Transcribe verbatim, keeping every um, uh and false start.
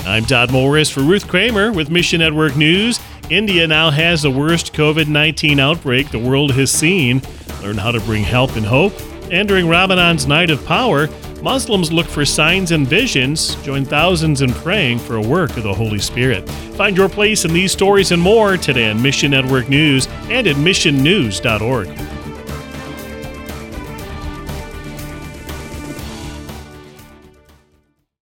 I'm Todd Morris for Ruth Kramer with Mission Network News. India now has the worst covid nineteen outbreak the world has seen. Learn how to bring help and hope. And during Ramadan's Night of Power, Muslims look for signs and visions. Join thousands in praying for a work of the Holy Spirit. Find your place in these stories and more today on Mission Network News and at mission news dot org.